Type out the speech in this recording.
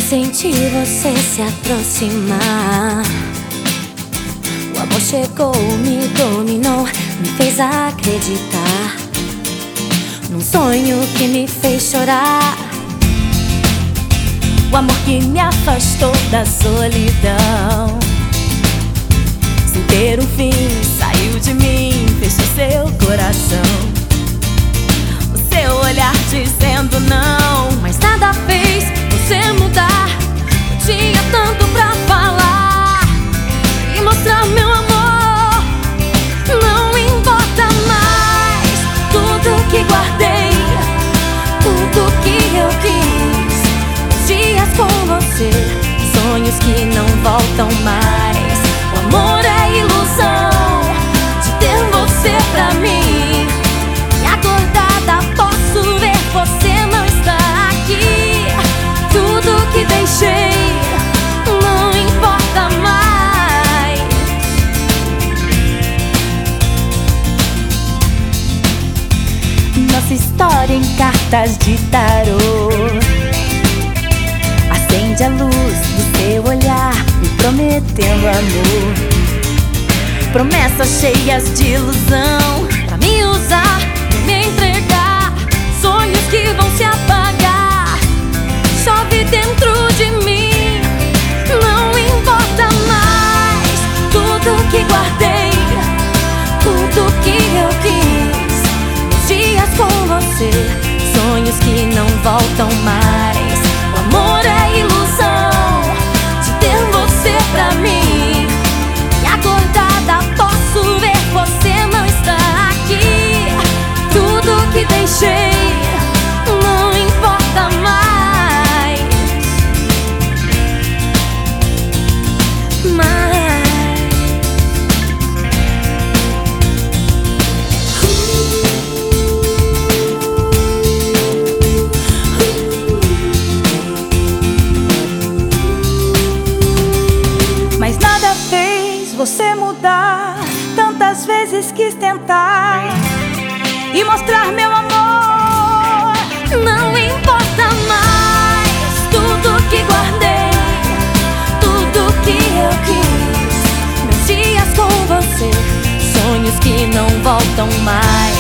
senti você se aproximar. O amor chegou, me dominou, me fez acreditar num sonho que me fez chorar. O amor que me afastou da solidão, sem ter um fim, saiu de mim, fechou seu coração. O seu olhar dizendo não, mas nada fez você mudar. Eu tinha tanto pra falar e mostrar meu amor. Não importa mais tudo que guardei, tudo que eu quis, dias com você, sonhos que não voltam mais. O amor é ilusão de ter você pra mim, e acordada posso ver você não está aqui. Tudo que deixei não importa mais. Nossa história em cartas de tarô acende a luz do seu olhar, me prometendo amor. Promessas cheias de ilusão pra me usar, pra me entregar. Sonhos que vão se apagar, chove dentro de mim. Não importa mais tudo que guardei, tudo que eu quis, dias com você, sonhos que não voltam mais. O amor é ilusão de ter você pra mim, e acordada posso ver você não está aqui. Tudo que deixei não importa mais. Mas nada fez você mudar. Tantas vezes quis tentar e mostrar meu amor. Não importa mais tudo que guardei, tudo que eu quis, meus dias com você, sonhos que não voltam mais.